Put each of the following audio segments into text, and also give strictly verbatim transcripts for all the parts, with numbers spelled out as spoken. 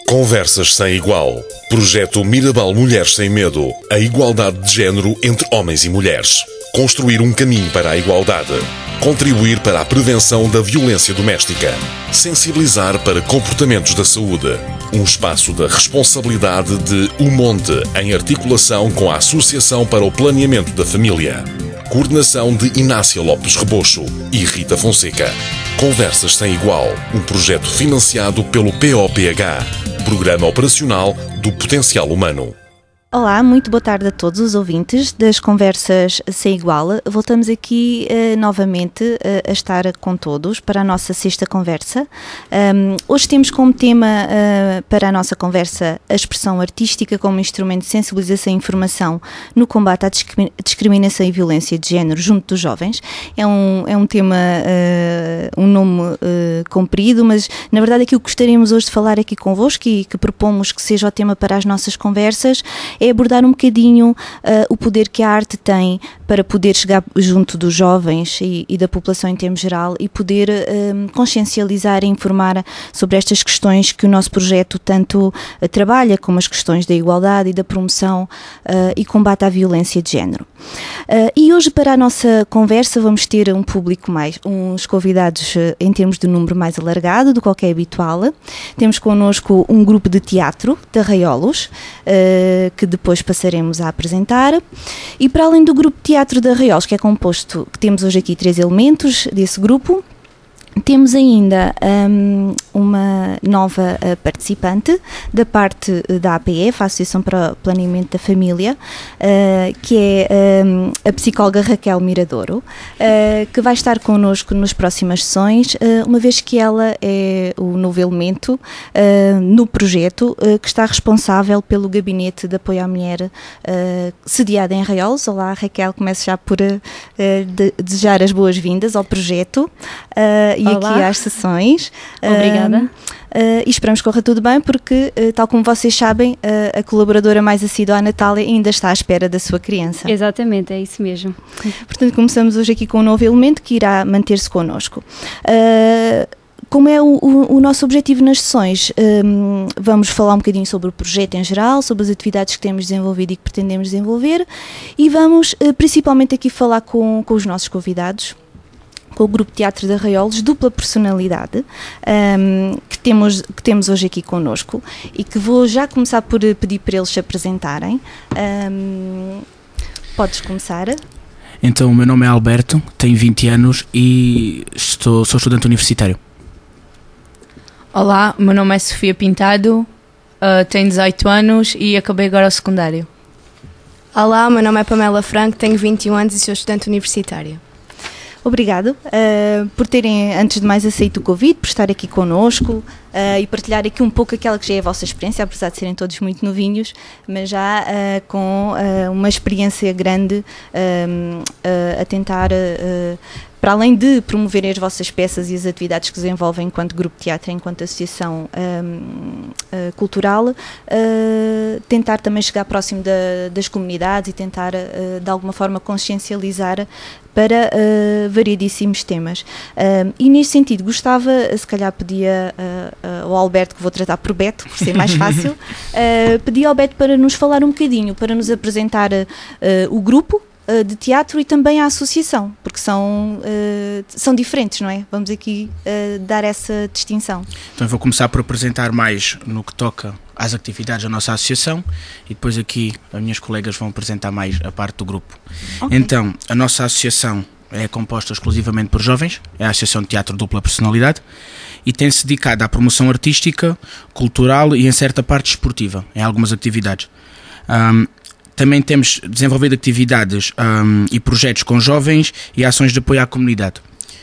Conversas sem igual. Projeto Mirabal Mulheres Sem Medo. A igualdade de género entre homens e mulheres. Construir um caminho para a igualdade. Contribuir para a prevenção da violência doméstica. Sensibilizar para comportamentos da saúde. Um espaço da responsabilidade de O Monte, em articulação com a Associação para o Planeamento da Família. Coordenação de Inácia Lopes Rebocho e Rita Fonseca. Conversas Sem Igual, um projeto financiado pelo P O P H, Programa Operacional do Potencial Humano. Olá, muito boa tarde a todos os ouvintes das Conversas Sem Igual. Voltamos aqui uh, novamente uh, a estar com todos para a nossa sexta conversa. Um, hoje temos como tema uh, para a nossa conversa a expressão artística como instrumento de sensibilização e informação no combate à discrimi- discriminação e violência de género junto dos jovens. É um, é um tema, uh, um nome uh, comprido, mas na verdade aquilo que gostaríamos hoje de falar aqui convosco e que propomos que seja o tema para as nossas conversas é abordar um bocadinho uh, o poder que a arte tem para poder chegar junto dos jovens e, e da população em termos geral e poder uh, consciencializar e informar sobre estas questões que o nosso projeto tanto uh, trabalha, como as questões da igualdade e da promoção uh, e combate à violência de género. Uh, e hoje para a nossa conversa vamos ter um público mais, uns convidados uh, em termos de número mais alargado do que é habitual. Temos connosco um grupo de teatro de Arraiolos, uh, que depois passaremos a apresentar, e para além do grupo de teatro de Arraiolos, que é composto, que temos hoje aqui três elementos desse grupo, temos ainda um, uma nova uh, participante da parte uh, da A P F, a Associação para o Planeamento da Família, uh, que é um, a psicóloga Raquel Miradouro, uh, que vai estar connosco nas próximas sessões, uh, uma vez que ela é o novo elemento uh, no projeto uh, que está responsável pelo Gabinete de Apoio à Mulher uh, sediado em Arraiolos. Olá, Raquel, começo já por uh, de, desejar as boas-vindas ao projeto uh, e Olá. Aqui às sessões. Obrigada. Uh, uh, e esperamos que corra tudo bem, porque, uh, tal como vocês sabem, uh, a colaboradora mais assídua, a Natália, ainda está à espera da sua criança. Exatamente, é isso mesmo. Portanto, começamos hoje aqui com um novo elemento que irá manter-se connosco. Uh, Como é o, o, o nosso objetivo nas sessões, um, vamos falar um bocadinho sobre o projeto em geral, sobre as atividades que temos desenvolvido e que pretendemos desenvolver, e vamos uh, principalmente aqui falar com, com os nossos convidados, com o grupo Teatro de Arraiolos, dupla personalidade, um, que, temos, que temos hoje aqui connosco, e que vou já começar por pedir para eles se apresentarem. Um, podes começar. Então, o meu nome é Alberto, tenho vinte anos e estou, sou estudante universitário. Olá, o meu nome é Sofia Pintado, uh, tenho dezoito anos e acabei agora o secundário. Olá, o meu nome é Pamela Franco, tenho vinte e um anos e sou estudante universitária. Obrigado uh, por terem, antes de mais, aceito o convite, por estar aqui connosco uh, e partilhar aqui um pouco aquela que já é a vossa experiência, apesar de serem todos muito novinhos, mas já uh, com uh, uma experiência grande uh, uh, a tentar... Uh, para além de promoverem as vossas peças e as atividades que desenvolvem enquanto grupo de teatro, enquanto associação um, uh, cultural, uh, tentar também chegar próximo da, das comunidades e tentar, uh, de alguma forma, consciencializar para uh, variedíssimos temas. Uh, e, neste sentido, gostava, se calhar pedia uh, uh, ao Alberto, que vou tratar por Beto, por ser mais fácil, uh, pedia ao Beto para nos falar um bocadinho, para nos apresentar uh, o grupo de teatro e também a associação, porque são, uh, são diferentes, não é? Vamos aqui uh, dar essa distinção. Então eu vou começar por apresentar mais no que toca às atividades da nossa associação e depois aqui as minhas colegas vão apresentar mais a parte do grupo. Okay. Então, a nossa associação é composta exclusivamente por jovens, é a Associação de Teatro Dupla Personalidade e tem-se dedicado à promoção artística, cultural e em certa parte esportiva, em algumas atividades. Um, Também temos desenvolvido atividades um, e projetos com jovens e ações de apoio à comunidade.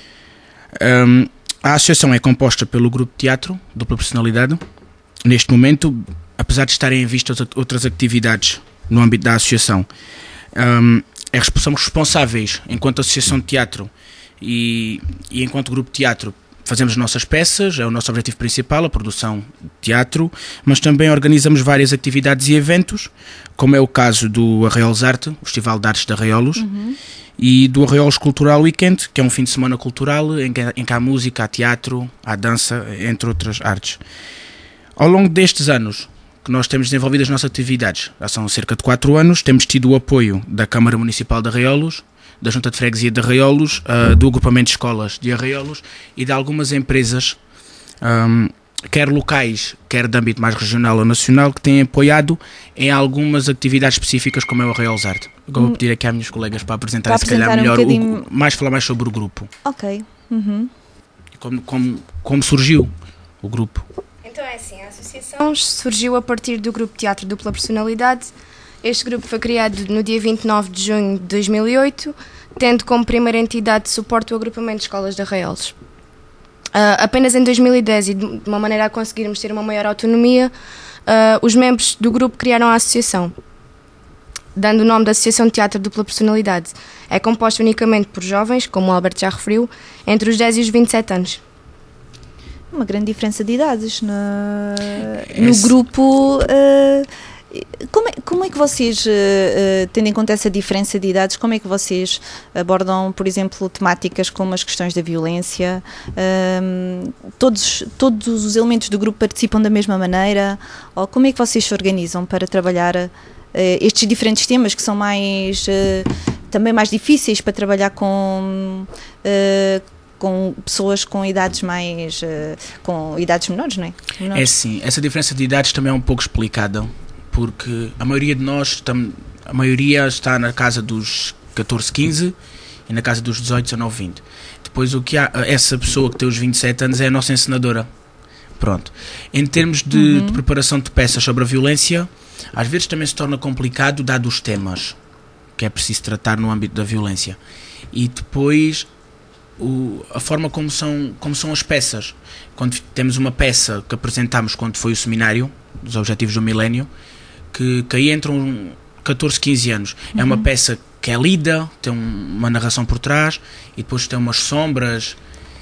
Um, a associação é composta pelo grupo de teatro, dupla personalidade. Neste momento, apesar de estarem em vista outras atividades no âmbito da associação, um, é, somos responsáveis, enquanto associação de teatro e, e enquanto grupo de teatro, fazemos nossas peças, é o nosso objetivo principal, a produção de teatro, mas também organizamos várias atividades e eventos, como é o caso do Arraiolos Arte, o Festival de Artes de Arraiolos, uhum. e do Arraiolos Cultural Weekend, que é um fim de semana cultural em que, em que há música, há teatro, há dança, entre outras artes. Ao longo destes anos que nós temos desenvolvido as nossas atividades, já são cerca de quatro anos, temos tido o apoio da Câmara Municipal de Arraiolos, da Junta de Freguesia de Arraiolos, uh, do agrupamento de escolas de Arraiolos e de algumas empresas, um, quer locais, quer de âmbito mais regional ou nacional, que têm apoiado em algumas atividades específicas como é o Arraiolos Arte. Agora vou pedir aqui às minhas colegas para apresentar, para se calhar um melhor, bocadinho... o, mais falar mais sobre o grupo. Ok. Uhum. Como, como, como surgiu o grupo? Então é assim, a associação surgiu a partir do grupo Teatro Dupla Personalidade. Este grupo foi criado no dia vinte e nove de junho de dois mil e oito, tendo como primeira entidade de suporte o agrupamento de escolas de Arraiolos. Uh, apenas em dois mil e dez, e de uma maneira a conseguirmos ter uma maior autonomia, uh, os membros do grupo criaram a associação, dando o nome da Associação de Teatro Dupla Personalidade. É composta unicamente por jovens, como o Alberto já referiu, entre os dez e os vinte e sete anos. Uma grande diferença de idades na, no Esse... grupo. Uh, como, é, como é que vocês, uh, uh, tendo em conta essa diferença de idades, como é que vocês abordam, por exemplo, temáticas como as questões da violência? Uh, todos, todos os elementos do grupo participam da mesma maneira? Ou como é que vocês se organizam para trabalhar uh, estes diferentes temas que são mais, uh, também mais difíceis para trabalhar com... Uh, com pessoas com idades mais uh, com idades menores, não é? Menores. É sim, essa diferença de idades também é um pouco explicada, porque a maioria de nós tam, a maioria está na casa dos catorze, quinze e na casa dos dezoito, dezanove, vinte. Depois o que há, essa pessoa que tem os vinte e sete anos é a nossa encenadora. Pronto. Em termos de, uhum. de preparação de peças sobre a violência, às vezes também se torna complicado dado os temas que é preciso tratar no âmbito da violência. E depois O, a forma como são, como são as peças. Quando temos uma peça que apresentámos quando foi o seminário dos Objetivos do Milénio, que, que aí entram catorze, quinze anos. Uhum. É uma peça que é lida, tem uma narração por trás e depois tem umas sombras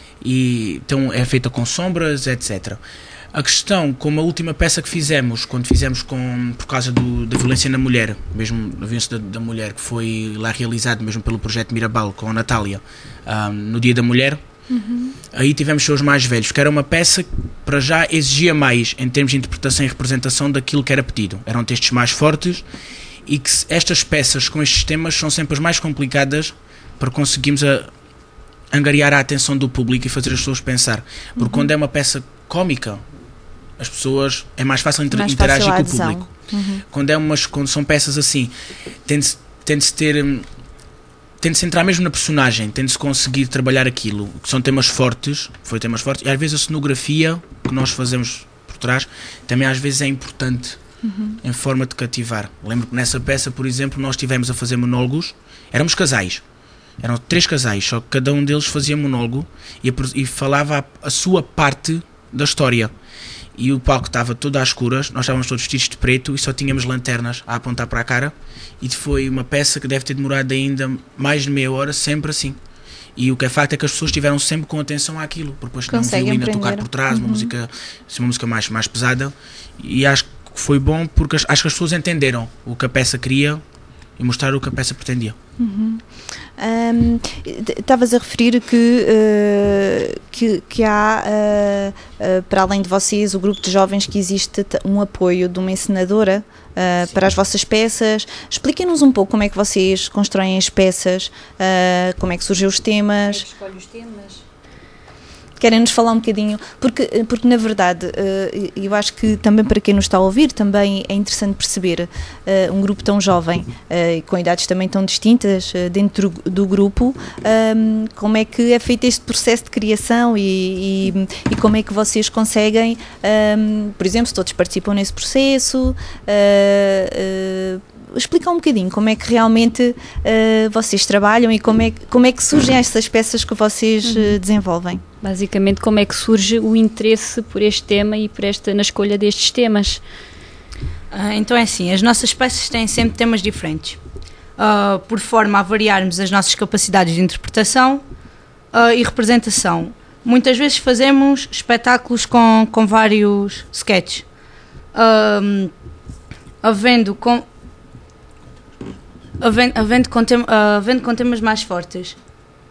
e tem, é feita com sombras, etcétera. A questão, como a última peça que fizemos, quando fizemos com, por causa do, da violência na mulher, mesmo a violência da, da mulher, que foi lá realizado mesmo pelo projeto Mirabal com a Natália, um, no Dia da Mulher, uhum. aí tivemos os mais velhos, que era uma peça que para já exigia mais em termos de interpretação e representação daquilo que era pedido. Eram textos mais fortes e que estas peças com estes temas são sempre as mais complicadas para conseguirmos a, angariar a atenção do público e fazer as pessoas pensar. Porque uhum. quando é uma peça cómica, as pessoas, é mais fácil inter, mais interagir fácil com o público. Uhum. Quando, é umas, quando são peças assim, tem-se, tem-se ter, tem-se entrar mesmo na personagem, tem-se conseguir trabalhar aquilo, que são temas fortes, foi temas fortes, e às vezes a cenografia que nós fazemos por trás, também às vezes é importante, uhum. em forma de cativar. Lembro que nessa peça, por exemplo, nós estivemos a fazer monólogos, éramos casais, eram três casais, só que cada um deles fazia monólogo e, e falava a, a sua parte da história. E o palco estava todo às escuras, nós estávamos todos vestidos de preto e só tínhamos lanternas a apontar para a cara, e foi uma peça que deve ter demorado ainda mais de meia hora, sempre assim. E o que é facto é que as pessoas estiveram sempre com atenção àquilo, porque depois tinha um violino a tocar por trás, uhum. uma música, uma música mais, mais pesada, e acho que foi bom porque acho que as pessoas entenderam o que a peça queria e mostraram o que a peça pretendia. Uhum. Um, estavas a referir que, uh, que, que há, uh, uh, para além de vocês, o grupo de jovens, que existe um apoio de uma encenadora uh, para as vossas peças. Expliquem-nos um pouco como é que vocês constroem as peças, uh, como é que surgem os temas. Como é que escolhe os temas? Querem-nos falar um bocadinho, porque, porque na verdade, eu acho que também para quem nos está a ouvir, também é interessante perceber um grupo tão jovem e com idades também tão distintas dentro do grupo, como é que é feito este processo de criação e, e, e como é que vocês conseguem, por exemplo, se todos participam nesse processo, explicar um bocadinho como é que realmente uh, vocês trabalham e como é, como é que surgem essas peças que vocês uh, desenvolvem. Basicamente, como é que surge o interesse por este tema e por esta, na escolha destes temas? Uh, então é assim, as nossas peças têm sempre temas diferentes, uh, por forma a variarmos as nossas capacidades de interpretação uh, e representação. Muitas vezes fazemos espetáculos com, com vários sketches, uh, havendo com Havendo, havendo, com tem, uh, havendo com temas mais fortes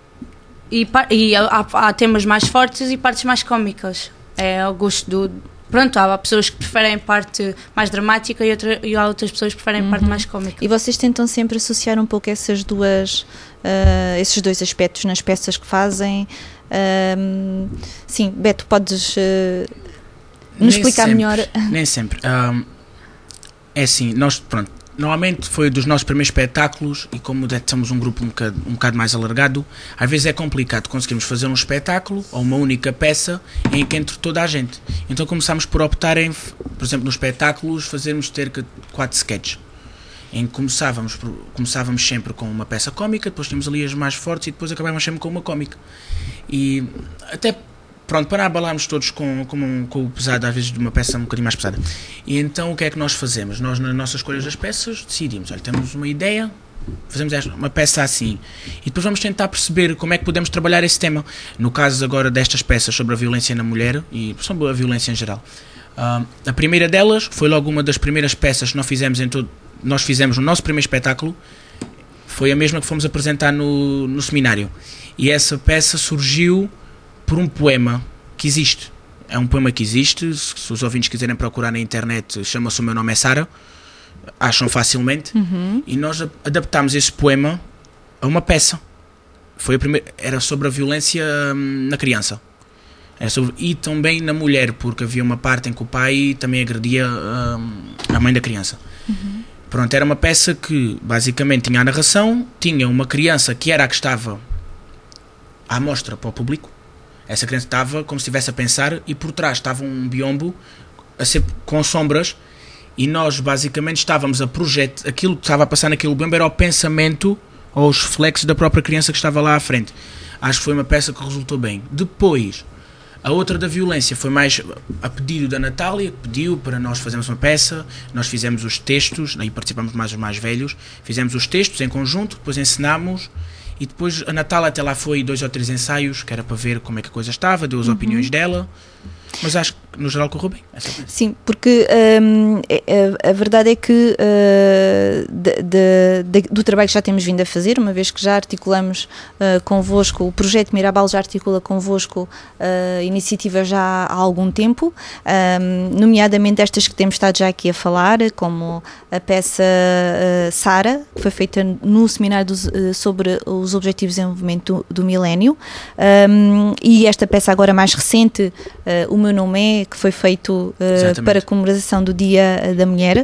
e, e há, há temas mais fortes e partes mais cómicas, é ao gosto do, pronto, há pessoas que preferem a parte mais dramática e, outra, e há outras pessoas que preferem a parte mais cómica. E vocês tentam sempre associar um pouco essas duas, uh, esses dois aspectos nas peças que fazem. Um, sim, Beto, podes uh, nos explicar sempre, melhor? Nem sempre. Um, é assim, nós, pronto, normalmente foi dos nossos primeiros espetáculos e como somos um grupo um bocado, um bocado mais alargado, às vezes é complicado conseguirmos fazer um espetáculo ou uma única peça em que entre toda a gente. Então começámos por optar em, por exemplo, nos espetáculos, fazermos cerca de quatro sketches. Em que começávamos, por, começávamos sempre com uma peça cómica, depois tínhamos ali as mais fortes e depois acabávamos sempre com uma cómica. E até... Pronto, para abalarmos todos com, com, com o pesado, às vezes de uma peça um bocadinho mais pesada. E então o que é que nós fazemos? Nós, nas nossas escolhas das peças, decidimos, olha, temos uma ideia, fazemos uma peça assim. E depois vamos tentar perceber como é que podemos trabalhar esse tema. No caso agora destas peças sobre a violência na mulher e sobre a violência em geral. Uh, a primeira delas foi logo uma das primeiras peças que nós fizemos, em todo, nós fizemos no nosso primeiro espetáculo. Foi a mesma que fomos apresentar no, no seminário. E essa peça surgiu por um poema que existe. É um poema que existe, se os ouvintes quiserem procurar na internet, chama-se O Meu Nome é Sara, acham facilmente, uhum. E nós adaptámos esse poema a uma peça. Foi a primeira, era sobre a violência hum, na criança. Era sobre, e também na mulher, porque havia uma parte em que o pai também agredia hum, a mãe da criança. Uhum. Pronto, era uma peça que basicamente tinha a narração, tinha uma criança que era a que estava à mostra para o público. Essa criança estava como se estivesse a pensar e por trás estava um biombo a ser, com sombras e nós basicamente estávamos a projetar aquilo que estava a passar naquele biombo era o pensamento ou os reflexos da própria criança que estava lá à frente. Acho que foi uma peça que resultou bem. Depois, a outra da violência foi mais a pedido da Natália, que pediu para nós fazermos uma peça, nós fizemos os textos, aí participamos mais os mais velhos, fizemos os textos em conjunto, depois ensinámos. E depois a Natália até lá foi dois ou três ensaios, que era para ver como é que a coisa estava, deu as uhum. opiniões dela. Mas acho que no geral correu bem. Sim, porque um, a, a verdade é que uh, de, de, de, do trabalho que já temos vindo a fazer, uma vez que já articulamos uh, convosco, o projeto Mirabal já articula convosco uh, iniciativas já há algum tempo, um, nomeadamente estas que temos estado já aqui a falar, como a peça uh, Sara, que foi feita no seminário dos, uh, sobre os Objetivos de Desenvolvimento do, do Milénio, um, e esta peça agora mais recente, uh, O Meu Nome é, que foi feito uh, para a comemoração do Dia da Mulher.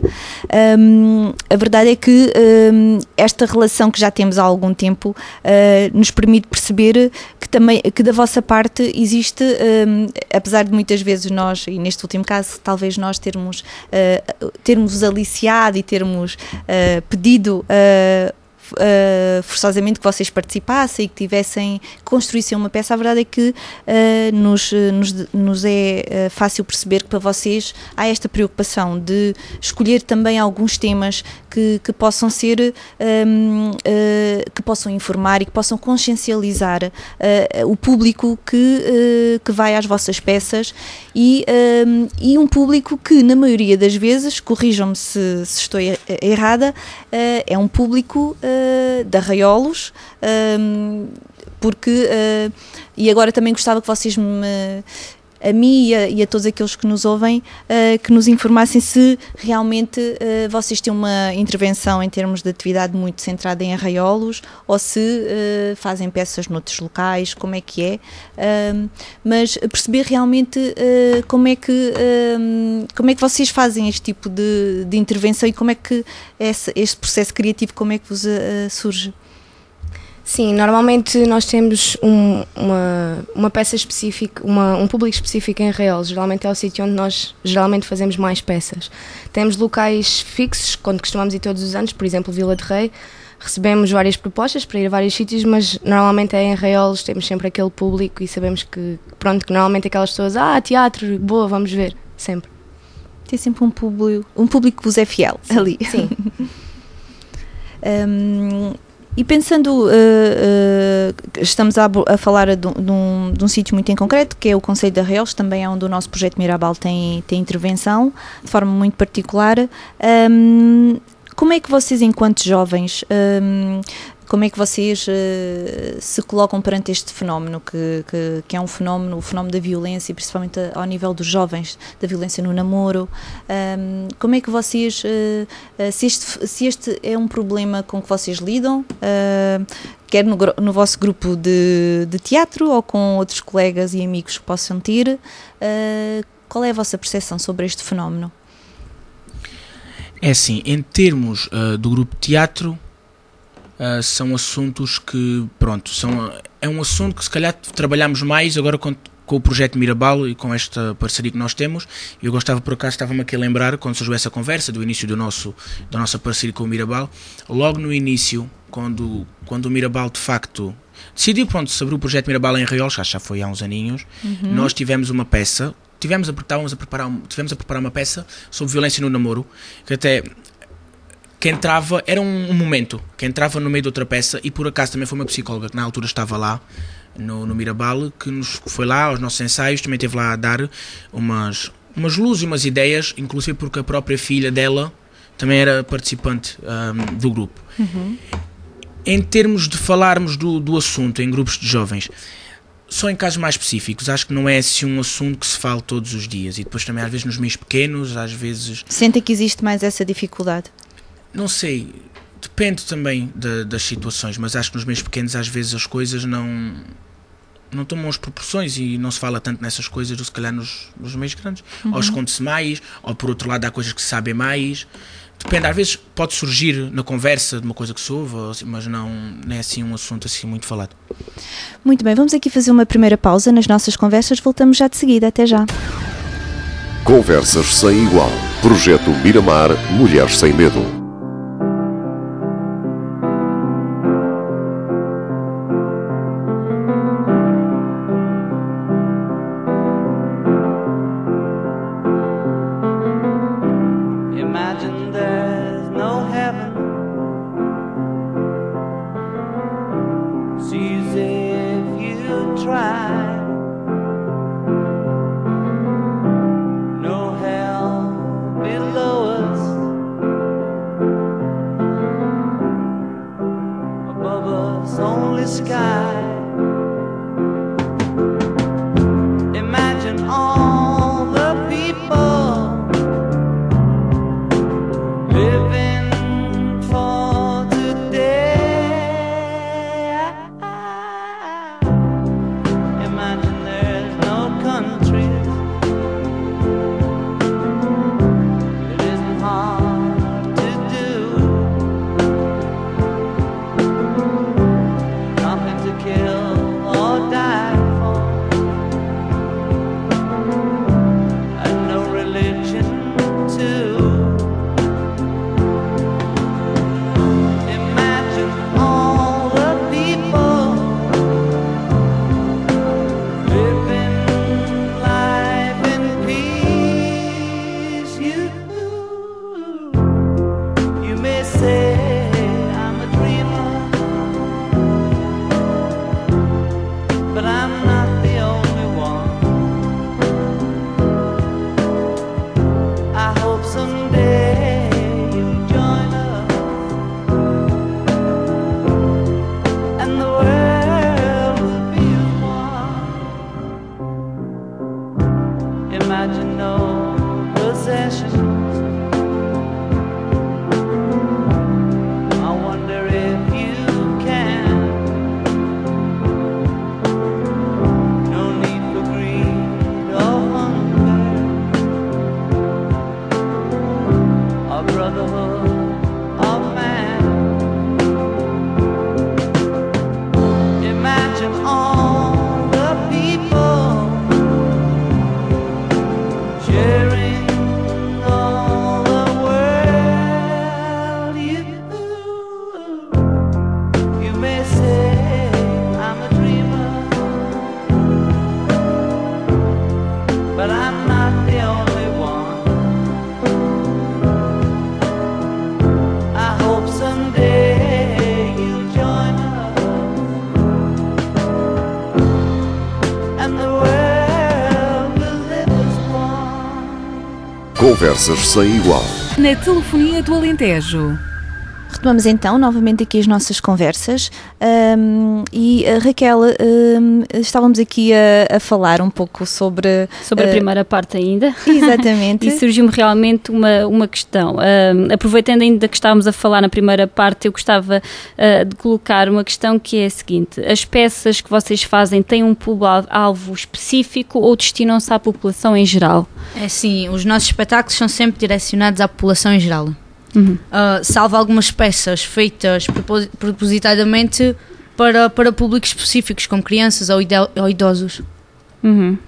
Um, a verdade é que um, esta relação que já temos há algum tempo uh, nos permite perceber que, também, que da vossa parte existe, um, apesar de muitas vezes nós, e neste último caso, talvez nós termos, uh, termos aliciado e termos uh, pedido uh, Uh, forçosamente que vocês participassem e que tivessem, construíssem uma peça. A verdade é que uh, nos, nos, nos é uh, fácil perceber que para vocês há esta preocupação de escolher também alguns temas que, que possam ser um, uh, que possam informar e que possam consciencializar uh, o público que, uh, que vai às vossas peças e, um, e um público que na maioria das vezes, corrijam-me se, se estou errada, uh, é um público uh, de arraiolos, um, porque uh, e agora também gostava que vocês me, a mim e a, e a todos aqueles que nos ouvem, uh, que nos informassem se realmente uh, vocês têm uma intervenção em termos de atividade muito centrada em arraiolos ou se uh, fazem peças noutros locais, como é que é, uh, mas perceber realmente uh, como, é que, uh, como é que vocês fazem este tipo de, de intervenção e como é que esse, este processo criativo, como é que vos uh, surge? Sim, normalmente nós temos um, uma, uma peça específica, uma, um público específico em Arraiolos. Geralmente é o sítio onde nós geralmente fazemos mais peças. Temos locais fixos, quando costumamos ir todos os anos, por exemplo, Vila de Rei. Recebemos várias propostas para ir a vários sítios, mas normalmente é em Arraiolos, temos sempre aquele público e sabemos que, pronto, que normalmente aquelas pessoas, ah, teatro, boa, vamos ver, sempre. Tem sempre um público, um público que vos é fiel. Sim, ali. Sim. um, E pensando, uh, uh, estamos a, a falar de, de um, de um sítio muito em concreto, que é o Concelho de Arraiolos, também é onde o nosso projeto Mirabal tem, tem intervenção, de forma muito particular. Um, como é que vocês, enquanto jovens, um, Como é que vocês uh, se colocam perante este fenómeno, que, que, que é um fenómeno, o fenómeno da violência, principalmente ao nível dos jovens, da violência no namoro? Um, como é que vocês, uh, uh, se, este, se este é um problema com que vocês lidam, uh, quer no, no vosso grupo de, de teatro ou com outros colegas e amigos que possam ter, uh, qual é a vossa percepção sobre este fenómeno? É assim, em termos uh, do grupo de teatro, uh, são assuntos que, pronto, são, é um assunto que se calhar trabalhamos mais agora com, com o projeto Mirabal e com esta parceria que nós temos. Eu gostava, por acaso, estava-me aqui a lembrar, quando surgiu essa conversa, do início do nosso, da nossa parceria com o Mirabal, logo no início, quando, quando o Mirabal, de facto, decidiu, pronto, sobre o projeto Mirabal em Arraiolos, já, já foi há uns aninhos, uhum. nós tivemos uma peça, tivemos a, estávamos a preparar, tivemos a preparar uma peça sobre violência no namoro, que até... que entrava, era um, um momento, que entrava no meio de outra peça, e por acaso também foi uma psicóloga que na altura estava lá, no, no Mirabal, que nos foi lá aos nossos ensaios, também esteve lá a dar umas, umas luzes e umas ideias, inclusive porque a própria filha dela também era participante um, do grupo. Uhum. Em termos de falarmos do, do assunto em grupos de jovens, só em casos mais específicos, acho que não é assim um assunto que se fala todos os dias, e depois também às vezes nos meios pequenos, às vezes... Sentem que existe mais essa dificuldade? Não sei, depende também de, das situações, mas acho que nos meios pequenos às vezes as coisas não, não tomam as proporções e não se fala tanto nessas coisas do que se calhar nos, nos meios grandes. Uhum. Ou esconde-se mais, ou por outro lado há coisas que se sabem mais. Depende, às vezes pode surgir na conversa de uma coisa que se ouve, mas não, não é assim um assunto assim muito falado. Muito bem, vamos aqui fazer uma primeira pausa nas nossas conversas, voltamos já de seguida, até já. Conversas sem igual. Projeto Miramar Mulheres Sem Medo. Conversas sem igual. Na telefonia do Alentejo. Retomamos então novamente aqui as nossas conversas um, e uh, Raquel, um, estávamos aqui a, a falar um pouco sobre... Sobre uh, a primeira parte ainda. Exatamente. E surgiu-me realmente uma, uma questão. Uh, aproveitando ainda que estávamos a falar na primeira parte, eu gostava uh, de colocar uma questão que é a seguinte: as peças que vocês fazem têm um público-alvo específico ou destinam-se à população em geral? É sim, os nossos espetáculos são sempre direcionados à população em geral. Uhum. Uh, salvo algumas peças feitas propos- propositadamente para, para públicos específicos, como crianças ou, ide- ou idosos. Uhum.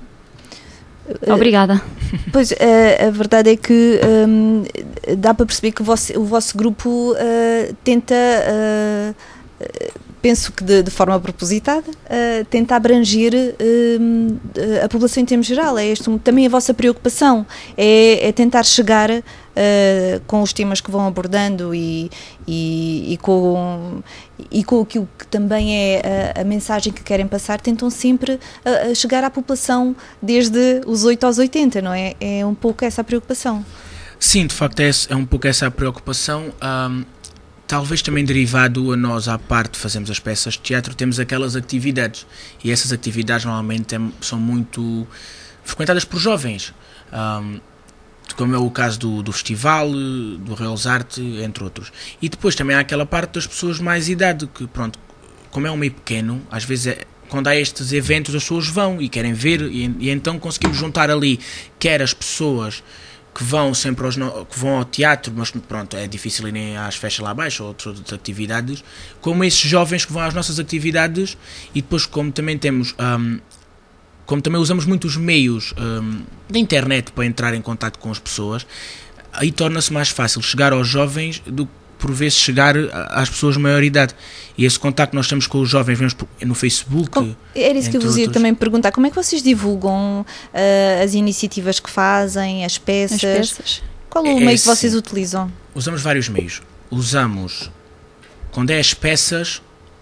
Obrigada. Pois, a, a verdade é que um, dá para perceber que o vosso, o vosso grupo uh, tenta, uh, penso que de, de forma propositada, uh, tenta abranger uh, a população em termos geral. É este, também a vossa preocupação, é, é tentar chegar Uh, com os temas que vão abordando e, e, e, com, e com aquilo que também é a, a mensagem que querem passar, tentam sempre a, a chegar à população desde os oito aos oitenta, não é? É um pouco essa a preocupação. Sim, de facto é, é um pouco essa a preocupação. Um, talvez também derivado a nós, à parte fazemos as peças de teatro, temos aquelas atividades, e essas atividades normalmente é, são muito frequentadas por jovens. Um, como é o caso do, do festival, do Reels Arte, entre outros. E depois também há aquela parte das pessoas de mais idade, que pronto, como é um meio pequeno, às vezes é, quando há estes eventos as pessoas vão e querem ver, e, e então conseguimos juntar ali, quer as pessoas que vão sempre aos, que vão ao teatro, mas pronto, é difícil irem às festas lá abaixo ou outras atividades, como esses jovens que vão às nossas atividades, e depois como também temos... Um, como também usamos muito os meios um, da internet para entrar em contato com as pessoas, aí torna-se mais fácil chegar aos jovens do que por vezes chegar às pessoas de maior idade. E esse contacto que nós temos com os jovens vemos no Facebook. Como, era isso que eu vos ia também perguntar. Como é que vocês divulgam uh, as iniciativas que fazem, as peças? As peças. Qual é o é, meio que vocês utilizam? Usamos vários meios. Usamos, quando é as peças...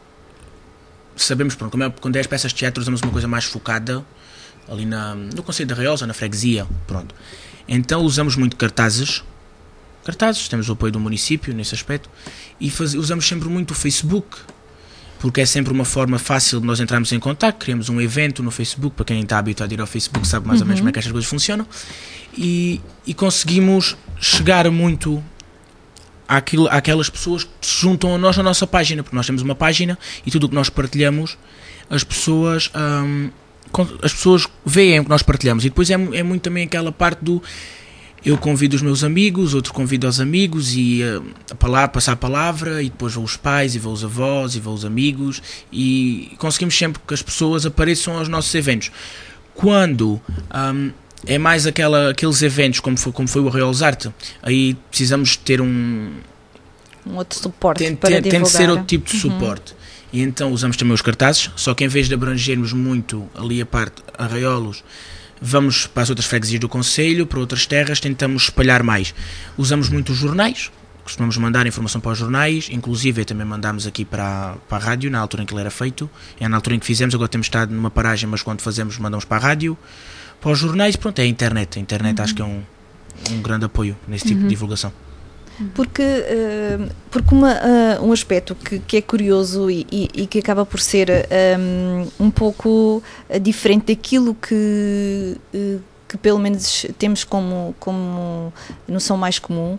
Sabemos, pronto, como é, quando é as peças de teatro usamos uma coisa mais focada ali na, no Conselho da Reosa, na freguesia, pronto. Então usamos muito cartazes, cartazes, temos o apoio do município nesse aspecto, e faz, usamos sempre muito o Facebook, porque é sempre uma forma fácil de nós entrarmos em contato, criamos um evento no Facebook, para quem está habituado a ir ao Facebook sabe mais uhum. ou menos como é que estas coisas funcionam, e, e conseguimos chegar muito... Àquilo, àquelas pessoas que se juntam a nós na nossa página, porque nós temos uma página e tudo o que nós partilhamos, as pessoas, hum, as pessoas veem o que nós partilhamos. E depois é, é muito também aquela parte do eu convido os meus amigos, outro convido os amigos e uh, a palavra, passar a palavra, e depois vão os pais, e vão os avós, e vão os amigos, e conseguimos sempre que as pessoas apareçam aos nossos eventos. Quando... Um, é mais aquela, aqueles eventos como foi, como foi o Reels Arte, aí precisamos ter um... Um outro suporte tem, para tem, divulgar. Tem de ser outro tipo de uhum. suporte. E então usamos também os cartazes, só que em vez de abrangermos muito ali a parte arraiolos, vamos para as outras freguesias do concelho, para outras terras, tentamos espalhar mais. Usamos muito os jornais, costumamos mandar informação para os jornais, inclusive também mandámos aqui para, para a rádio, na altura em que ele era feito, é na altura em que fizemos, agora temos estado numa paragem, mas quando fazemos mandamos para a rádio, para os jornais, pronto, é a internet. A internet uhum. acho que é um, um grande apoio nesse tipo uhum. de divulgação. Porque, uh, porque uma, uh, um aspecto que, que é curioso e, e, e que acaba por ser um, um pouco diferente daquilo que, uh, que pelo menos temos como, como noção mais comum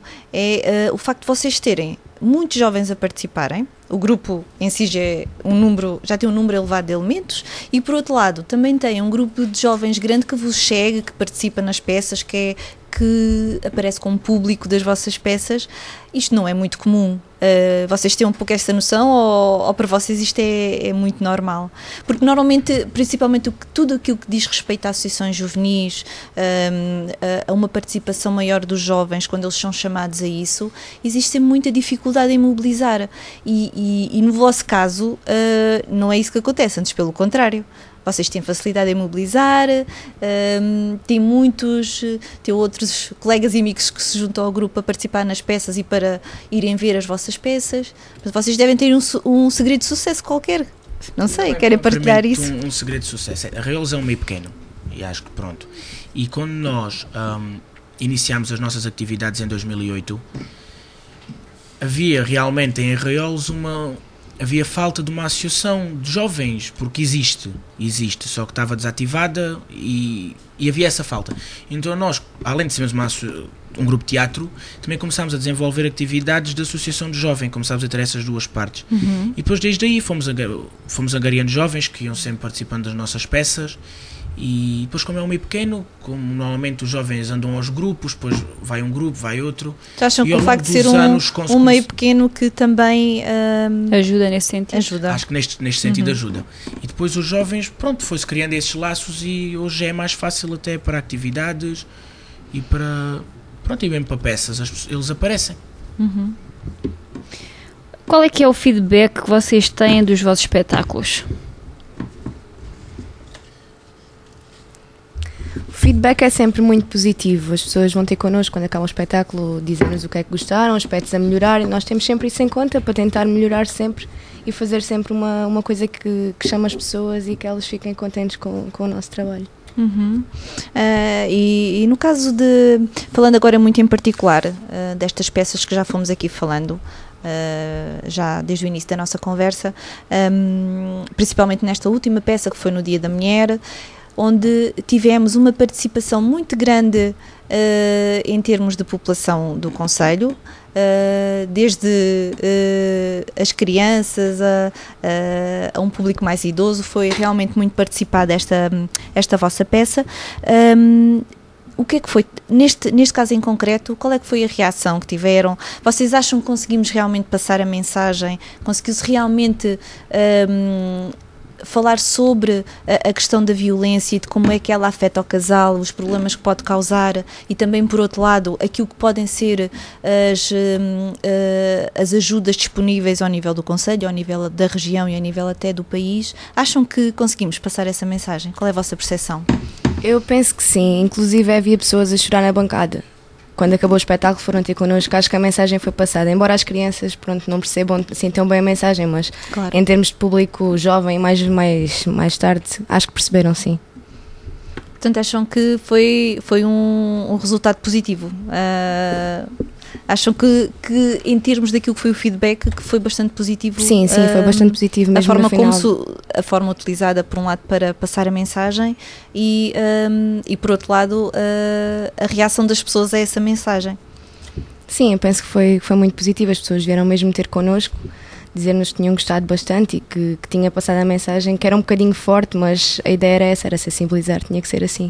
é uh, o facto de vocês terem muitos jovens a participarem. O grupo em si já, é um número, já tem um número elevado de elementos e, por outro lado, também tem um grupo de jovens grande que vos chega, que participa nas peças, que, é, que aparece como público das vossas peças. Isto não é muito comum. Uh, vocês têm um pouco esta noção ou, ou para vocês isto é, é muito normal? Porque normalmente, principalmente o que, tudo aquilo que diz respeito a associações juvenis, um, a, a uma participação maior dos jovens quando eles são chamados a isso, existe muita dificuldade em mobilizar e, e, e no vosso caso uh, não é isso que acontece, antes pelo contrário. Vocês têm facilidade em mobilizar, um, têm muitos, têm outros colegas e amigos que se juntam ao grupo para participar nas peças e para irem ver as vossas peças. Mas vocês devem ter um, um segredo de sucesso qualquer. Não sei, não é querem partilhar isso? Um, um segredo de sucesso. A Reels é um meio pequeno, e acho que pronto. E quando nós um, iniciámos as nossas atividades em dois mil e oito, havia realmente em Arraiolos uma... havia falta de uma associação de jovens, porque existe, existe, só que estava desativada e, e havia essa falta. Então nós, além de sermos uma, um grupo de teatro, também começámos a desenvolver atividades de associação de jovens, começámos a ter essas duas partes. Uhum. E depois desde aí fomos, fomos angariando jovens que iam sempre participando das nossas peças. E depois, como é um meio pequeno, como normalmente os jovens andam aos grupos, depois vai um grupo, vai outro. Já acham que o facto de ser um, um meio pequeno que também um, ajuda nesse sentido? Ajuda. Acho que neste, neste sentido uhum. ajuda. E depois os jovens, pronto, foi-se criando esses laços e hoje é mais fácil até para atividades e para, pronto, e mesmo para peças, eles aparecem. Uhum. Qual é que é o feedback que vocês têm dos vossos espetáculos? O feedback é sempre muito positivo. As pessoas vão ter connosco quando acaba o espetáculo, dizer-nos o que é que gostaram, aspectos a melhorar, e nós temos sempre isso em conta para tentar melhorar sempre e fazer sempre uma, uma coisa que, que chama as pessoas e que elas fiquem contentes com, com o nosso trabalho. Uhum. Uh, e, e no caso de, falando agora muito em particular uh, destas peças que já fomos aqui falando, Uh, já desde o início da nossa conversa, um, principalmente nesta última peça que foi no Dia da Mulher, onde tivemos uma participação muito grande uh, em termos de população do concelho, uh, desde uh, as crianças a, a, a um público mais idoso. Foi realmente muito participada esta, esta vossa peça. Um, O que é que foi, neste, neste caso em concreto, qual é que foi a reação que tiveram? Vocês acham que conseguimos realmente passar a mensagem? Conseguiu-se realmente um, falar sobre a, a questão da violência e de como é que ela afeta o casal, os problemas que pode causar e também, por outro lado, aquilo que podem ser as, um, uh, as ajudas disponíveis ao nível do concelho, ao nível da região e ao nível até do país? Acham que conseguimos passar essa mensagem? Qual é a vossa percepção? Eu penso que sim, inclusive havia pessoas a chorar na bancada. Quando acabou o espetáculo foram ter connosco, acho que a mensagem foi passada, embora as crianças, pronto, não percebam assim tão bem a mensagem, mas claro, em termos de público jovem, mais, mais, mais tarde, acho que perceberam sim. Portanto, acham que foi, foi um, um resultado positivo? Uh, acham que, que em termos daquilo que foi o feedback, que foi bastante positivo? Sim, sim, uh, foi bastante positivo mesmo a forma no final. Como su, a forma utilizada, por um lado, para passar a mensagem e, um, e por outro lado, uh, a reação das pessoas a essa mensagem. Sim, eu penso que foi, foi muito positivo. As pessoas vieram mesmo ter connosco, dizer-nos que tinham gostado bastante e que, que tinha passado a mensagem, que era um bocadinho forte, mas a ideia era essa, era sensibilizar, tinha que ser assim.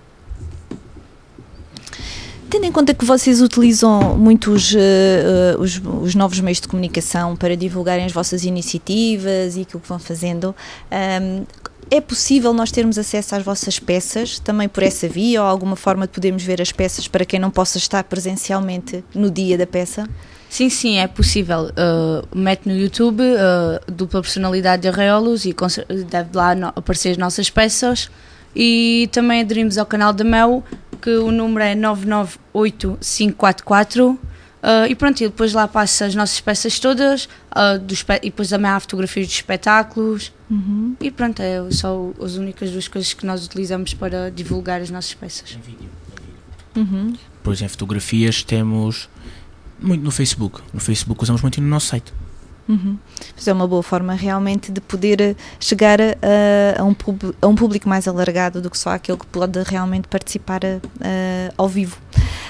Tendo em conta que vocês utilizam muito os, uh, os, os novos meios de comunicação para divulgarem as vossas iniciativas e aquilo que vão fazendo, um, é possível nós termos acesso às vossas peças também por essa via, ou alguma forma de podermos ver as peças para quem não possa estar presencialmente no dia da peça? Sim, sim, é possível. Uh, mete no YouTube uh, Dupla Personalidade de Arraiolos e deve lá no, aparecer as nossas peças. E também aderimos ao canal da Mel, que o número é nove nove oito cinco quatro quatro. Uh, e pronto, e depois lá passa as nossas peças todas, uh, do espe- e depois também há fotografias de espetáculos. Uhum. E pronto, é só as únicas duas coisas que nós utilizamos para divulgar as nossas peças. Em vídeo. Uhum. Depois em fotografias temos muito no Facebook. No Facebook usamos muito e no nosso site. Uhum. Mas é uma boa forma realmente de poder chegar a, a, um, pub, a um público mais alargado do que só aquele que pode realmente participar a, a, ao vivo.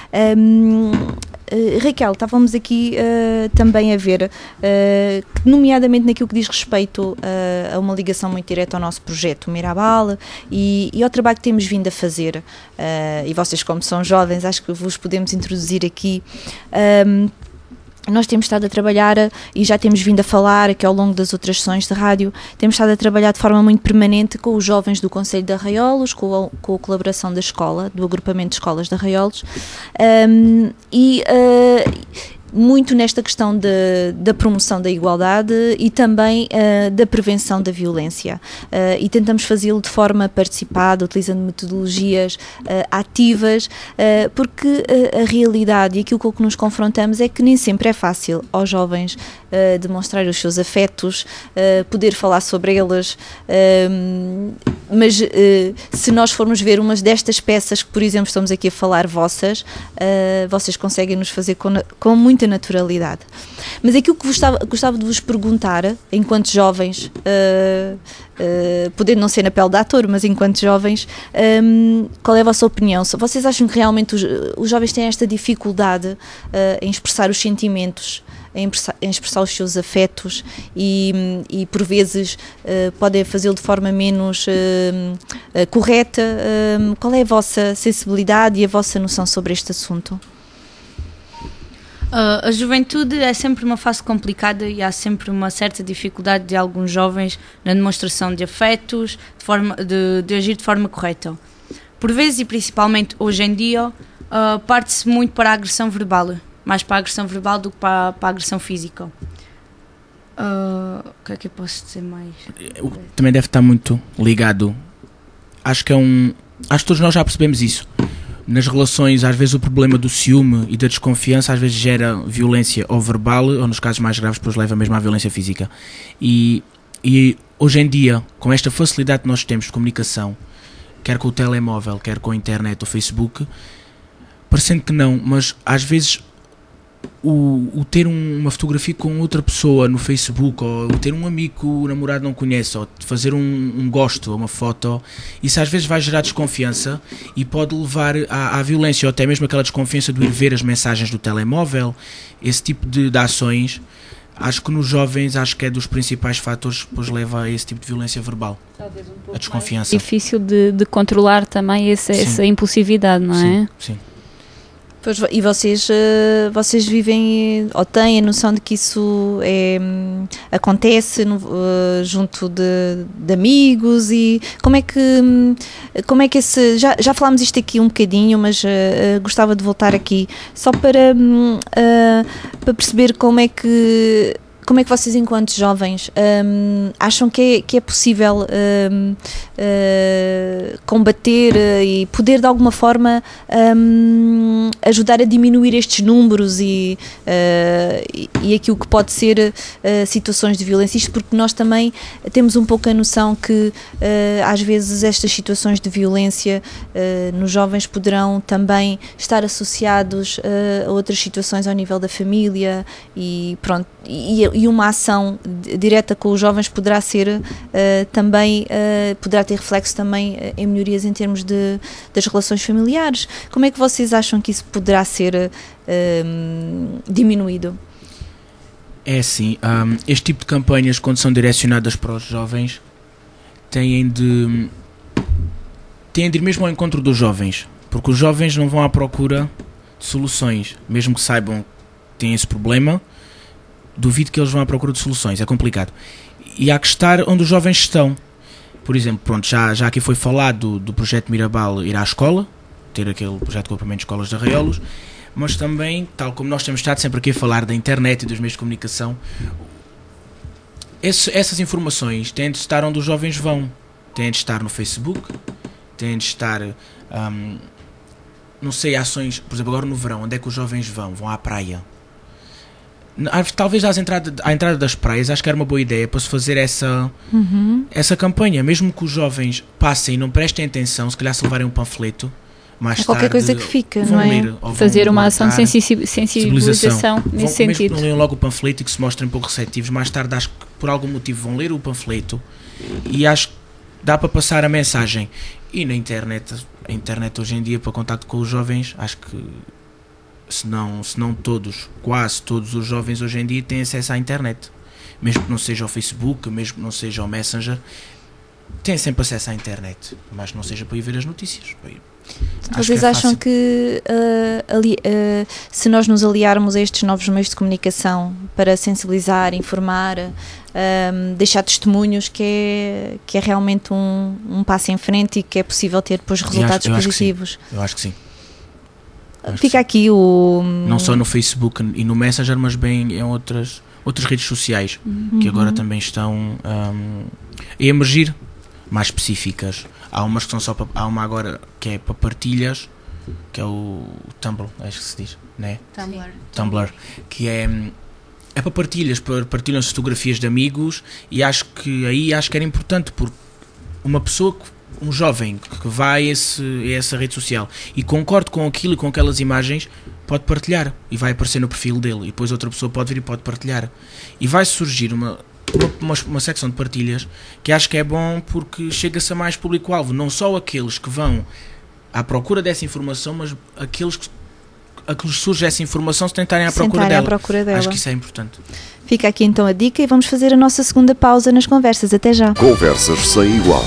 Um, uh, Raquel, estávamos aqui uh, também a ver, uh, nomeadamente naquilo que diz respeito uh, a uma ligação muito direta ao nosso projeto Mirabal e, e ao trabalho que temos vindo a fazer. Uh, e vocês, como são jovens, acho que vos podemos introduzir aqui. Um, Nós temos estado a trabalhar, e já temos vindo a falar aqui ao longo das outras sessões de rádio, temos estado a trabalhar de forma muito permanente com os jovens do Concelho de Arraiolos, com a, com a colaboração da escola, do agrupamento de escolas de Arraiolos, um, e uh, muito nesta questão de, da promoção da igualdade e também uh, da prevenção da violência. Uh, e tentamos fazê-lo de forma participada, utilizando metodologias uh, ativas, uh, porque uh, a realidade e aquilo com que nos confrontamos é que nem sempre é fácil aos jovens uh, demonstrar os seus afetos, uh, poder falar sobre eles, uh, mas uh, se nós formos ver umas destas peças que, por exemplo, estamos aqui a falar vossas, uh, vocês conseguem nos fazer com, com muito muita naturalidade. Mas aquilo que gostava, gostava de vos perguntar, enquanto jovens, uh, uh, podendo não ser na pele de ator, mas enquanto jovens, um, qual é a vossa opinião? Vocês acham que realmente os, os jovens têm esta dificuldade uh, em expressar os sentimentos, em expressar, em expressar os seus afetos e, e por vezes uh, podem fazê-lo de forma menos uh, uh, correta? Uh, qual é a vossa sensibilidade e a vossa noção sobre este assunto? Uh, a juventude é sempre uma fase complicada e há sempre uma certa dificuldade de alguns jovens na demonstração de afetos, de, forma, de, de agir de forma correta. Por vezes, e principalmente hoje em dia, uh, parte-se muito para a agressão verbal, mais para a agressão verbal do que para, para a agressão física. Uh, o que é que eu posso dizer mais? Também deve estar muito ligado. Acho que é um... Acho que todos nós já percebemos isso. Nas relações, às vezes o problema do ciúme e da desconfiança às vezes gera violência ou verbal, ou nos casos mais graves depois leva mesmo à violência física. E, e hoje em dia, com esta facilidade que nós temos de comunicação, quer com o telemóvel, quer com a internet ou Facebook, parecendo que não, mas às vezes o, o ter um, uma fotografia com outra pessoa no Facebook, ou o ter um amigo que o namorado não conhece, ou fazer um, um gosto ou uma foto, isso às vezes vai gerar desconfiança e pode levar à, à violência, ou até mesmo aquela desconfiança de ir ver as mensagens do telemóvel, esse tipo de, de ações. Acho que nos jovens, acho que é dos principais fatores que depois leva a esse tipo de violência verbal. Talvez um pouco a desconfiança. Mais difícil de, de controlar também essa, essa impulsividade, não é? Sim, sim. Pois, e vocês, uh, vocês vivem ou têm a noção de que isso é, acontece no, uh, junto de, de amigos, e como é que, como é que esse, já, já falámos isto aqui um bocadinho, mas uh, uh, gostava de voltar aqui só para, uh, para perceber como é que Como é que vocês, enquanto jovens, um, acham que é, que é possível um, uh, combater uh, e poder, de alguma forma, um, ajudar a diminuir estes números e, uh, e, e aquilo que pode ser uh, situações de violência? Isto porque nós também temos um pouco a noção que, uh, às vezes, estas situações de violência uh, nos jovens poderão também estar associados uh, a outras situações ao nível da família e, pronto, e, e uma ação direta com os jovens poderá ser uh, também, uh, poderá ter reflexo também uh, em melhorias em termos de, das relações familiares. Como é que vocês acham que isso poderá ser uh, diminuído? É assim, um, este tipo de campanhas, quando são direcionadas para os jovens, têm de, têm de ir mesmo ao encontro dos jovens, porque os jovens não vão à procura de soluções, mesmo que saibam que têm esse problema. Duvido que eles vão à procura de soluções, é complicado. E há que estar onde os jovens estão. Por exemplo, pronto, já, já aqui foi falado do, do projeto Mirabal ir à escola, ter aquele projeto de agrupamento de escolas de Arraiolos, mas também, tal como nós temos estado sempre aqui a falar da internet e dos meios de comunicação, esse, essas informações têm de estar onde os jovens vão. Têm de estar no Facebook, têm de estar, um, não sei, ações, por exemplo, agora no verão, onde é que os jovens vão? Vão à praia. Talvez às entrada, à entrada das praias, acho que era uma boa ideia para se fazer essa, uhum. essa campanha, mesmo que os jovens passem e não prestem atenção, se calhar se levarem um panfleto, mais é qualquer tarde, coisa que fica, vão não é? ler, fazer uma ação de sensibilização nesse vão, sentido. Mesmo que não leiam logo o panfleto e que se mostrem um pouco receptivos, mais tarde acho que por algum motivo vão ler o panfleto e acho que dá para passar a mensagem. E na internet, a internet hoje em dia, para contato com os jovens, acho que Se não, se não todos, quase todos os jovens hoje em dia têm acesso à internet, mesmo que não seja ao Facebook, mesmo que não seja ao Messenger, têm sempre acesso à internet, mas não seja para ir ver as notícias. Vocês que é acham que uh, ali, uh, se nós nos aliarmos a estes novos meios de comunicação para sensibilizar, informar, uh, deixar testemunhos, que é, que é realmente um, um passo em frente e que é possível ter depois resultados eu acho, eu positivos? Acho que sim. Eu acho que sim. Fica aqui o... Não só no Facebook e no Messenger, mas bem em outras, outras redes sociais, uhum. que agora também estão um, a emergir, mais específicas. Há umas que são só para, há uma agora que é para partilhas, que é o Tumblr, acho que se diz, né? Tumblr. Tumblr, que é, é para partilhas, para partilham fotografias de amigos, e acho que aí acho que era importante, porque uma pessoa que um jovem que vai a, esse, a essa rede social e concorda com aquilo e com aquelas imagens, pode partilhar e vai aparecer no perfil dele, e depois outra pessoa pode vir e pode partilhar, e vai surgir uma, uma, uma secção de partilhas que acho que é bom, porque chega-se a mais público-alvo, não só aqueles que vão à procura dessa informação, mas aqueles que, a que lhes surge essa informação se tentarem à procura, Sentarem dela. à procura dela. Acho que isso é importante. Fica aqui então a dica e vamos fazer a nossa segunda pausa nas conversas. Até já. Conversas sem igual.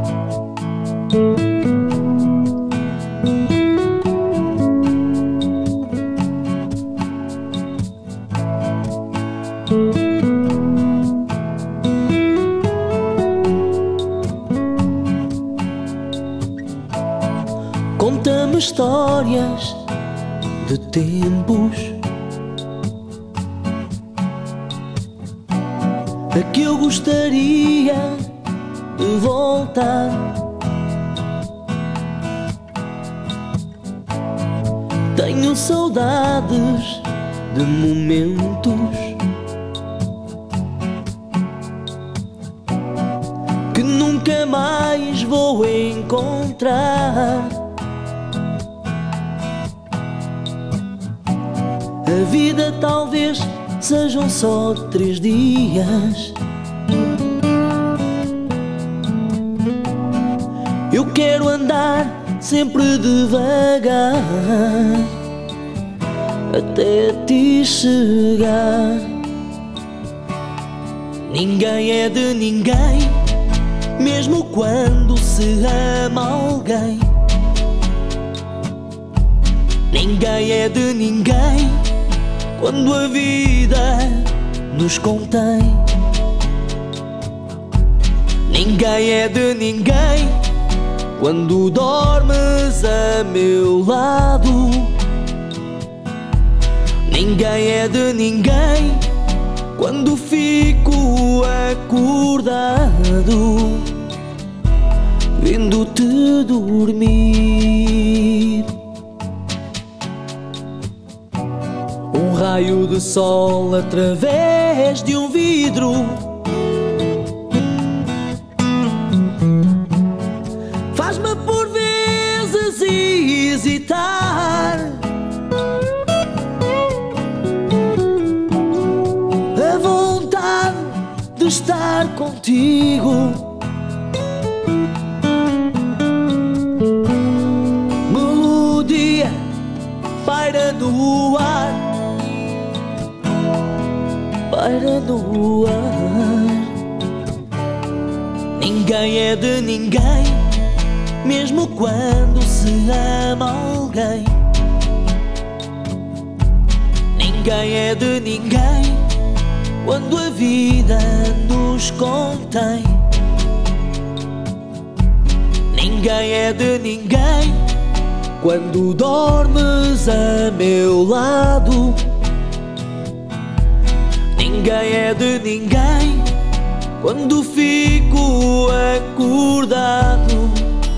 Conta-me histórias de tempos a que eu gostaria de voltar. Tenho saudades de momentos que nunca mais vou encontrar. A vida talvez sejam só três dias. Eu quero andar sempre devagar até te chegar. Ninguém é de ninguém, mesmo quando se ama alguém. Ninguém é de ninguém quando a vida nos contém. Ninguém é de ninguém quando dormes a meu lado. Ninguém é de ninguém quando fico acordado vendo-te dormir. Um raio de sol através de um vidro faz-me por vezes hesitar. A vontade de estar contigo melodia paira no ar, paira no ar. Ninguém é de ninguém, mesmo quando se ama alguém. Ninguém é de ninguém quando a vida nos contém. Ninguém é de ninguém quando dormes a meu lado. Ninguém é de ninguém quando fico acordado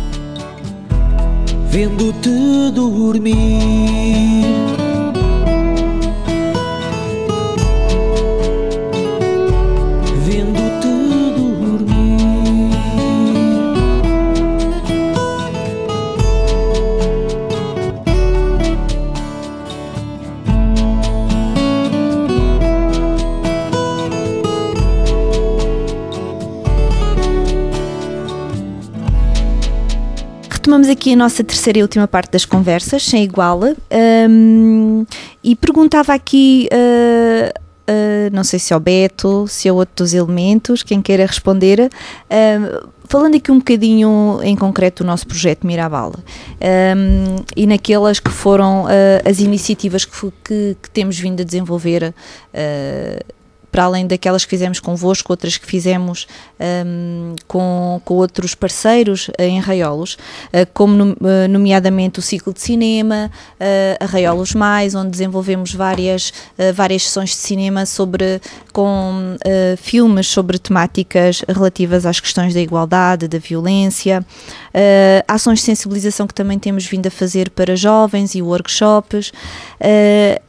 vendo-te dormir. Vendo-te dormir. Retomamos aqui a nossa terceira e última parte das conversas, sem iguala, um, e perguntava aqui, uh, uh, não sei se é o Beto, se é outro dos elementos, quem queira responder, uh, falando aqui um bocadinho em concreto do nosso projeto Mirabal, um, e naquelas que foram uh, as iniciativas que, que, que temos vindo a desenvolver, uh, para além daquelas que fizemos convosco, outras que fizemos um, com, com outros parceiros uh, em Arraiolos, uh, como no, uh, nomeadamente o ciclo de cinema, uh, Arraiolos Mais, onde desenvolvemos várias, uh, várias sessões de cinema sobre, com uh, filmes sobre temáticas relativas às questões da igualdade, da violência, uh, ações de sensibilização que também temos vindo a fazer para jovens e workshops. Uh,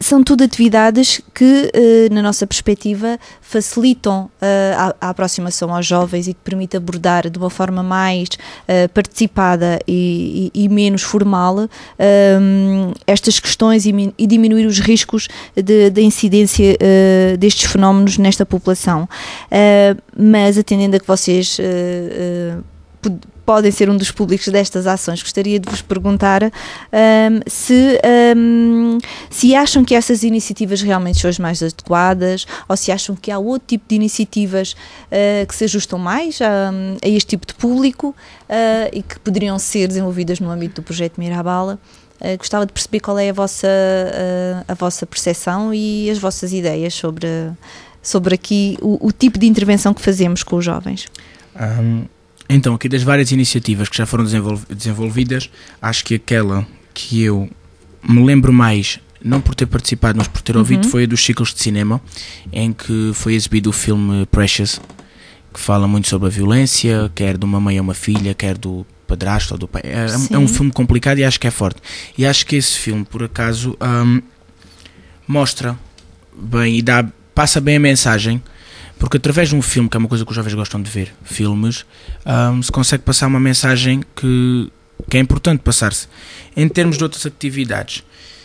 são tudo atividades que, uh, na nossa perspectiva, facilitam uh, a, a aproximação aos jovens e que permite abordar de uma forma mais uh, participada e, e, e menos formal uh, estas questões e, e diminuir os riscos da incidência uh, destes fenómenos nesta população. Uh, mas atendendo a que vocês uh, uh, podem ser um dos públicos destas ações, gostaria de vos perguntar um, se, um, se acham que essas iniciativas realmente são as mais adequadas ou se acham que há outro tipo de iniciativas uh, que se ajustam mais a, a este tipo de público uh, e que poderiam ser desenvolvidas no âmbito do projeto Mirabal. Uh, gostava de perceber qual é a vossa, uh, a vossa percepção e as vossas ideias sobre, sobre aqui o, o tipo de intervenção que fazemos com os jovens. Um... Então, aqui das várias iniciativas que já foram desenvolvidas, acho que aquela que eu me lembro mais, não por ter participado, mas por ter ouvido, uhum. foi a dos ciclos de cinema, em que foi exibido o filme Precious, que fala muito sobre a violência, quer de uma mãe a uma filha, quer do padrasto ou do pai. É, é um filme complicado e acho que é forte. E acho que esse filme, por acaso, um, mostra bem e dá, passa bem a mensagem. Porque através de um filme, que é uma coisa que os jovens gostam de ver, filmes, um, se consegue passar uma mensagem que, que é importante passar-se. Em termos de outras atividades,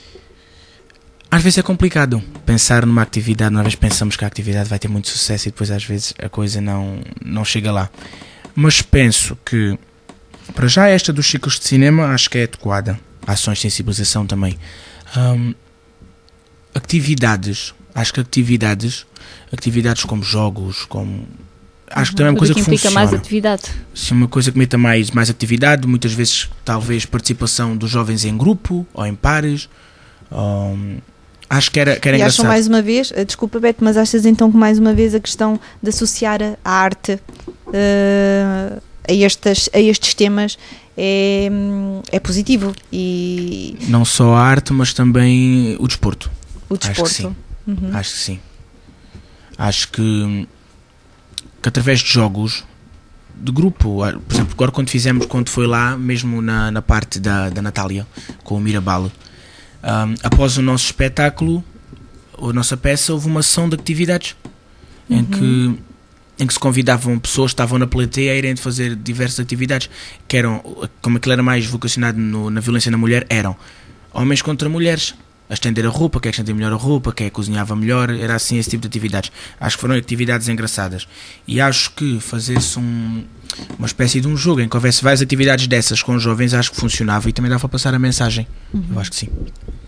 às vezes é complicado pensar numa atividade, às vezes pensamos que a atividade vai ter muito sucesso e depois às vezes a coisa não, não chega lá. Mas penso que, para já esta dos ciclos de cinema, acho que é adequada. Ações de sensibilização também. Um, atividades... Acho que atividades, atividades como jogos, como... Acho que também é uma coisa que, que implica funciona. Mais atividade. Sim, uma coisa que meta mais, mais atividade, muitas vezes talvez participação dos jovens em grupo ou em pares. Um, acho que era, que era e engraçado. acham mais uma vez, desculpa Beto, mas achas então que mais uma vez a questão de associar a arte uh, a, estes, a estes temas é, é positivo? E... Não só a arte, mas também o desporto. O desporto. Acho que sim. Uhum. Acho que sim. Acho que, que através de jogos de grupo, por exemplo, agora quando fizemos, quando foi lá, mesmo na, na parte da, da Natália, com o Mirabal, um, após o nosso espetáculo, a nossa peça, houve uma ação de atividades uhum. em, que, em que se convidavam pessoas que estavam na plateia a irem fazer diversas atividades, que eram, como aquilo era mais vocacionado no, na violência na mulher, eram homens contra mulheres. A estender a roupa, quem é que estendia melhor a roupa, quem é que cozinhava melhor, era assim esse tipo de atividades. Acho que foram atividades engraçadas. E acho que fazer-se um, uma espécie de um jogo em que houvesse várias atividades dessas com os jovens, acho que funcionava e também dava para passar a mensagem. Uhum. Eu acho que sim.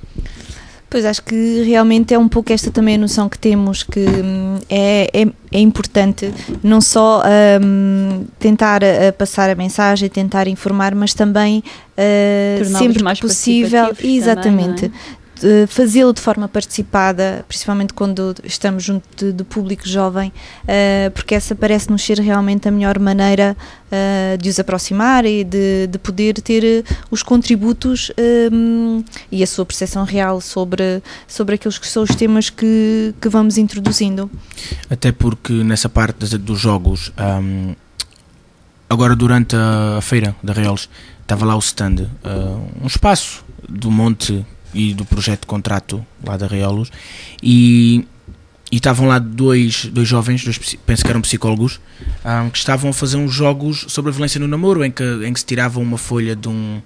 Pois, acho que realmente é um pouco esta também a noção que temos, que hum, é, é, é importante não só hum, tentar uh, passar a mensagem, tentar informar, mas também uh, sempre mais possível, exatamente, também, fazê-lo de forma participada, principalmente quando estamos junto de, de público jovem, uh, porque essa parece-nos ser realmente a melhor maneira uh, de os aproximar e de, de poder ter os contributos um, e a sua percepção real sobre, sobre aqueles que são os temas que, que vamos introduzindo. Até porque nessa parte dos, dos jogos, um, agora durante a, a feira da Reolos, estava lá o stand, uh, um espaço do Monte e do projeto de contrato lá da Reolos, e, e estavam lá dois, dois jovens, dois, penso que eram psicólogos, um, que estavam a fazer uns jogos sobre a violência no namoro, em que, em que se tiravam uma folha de um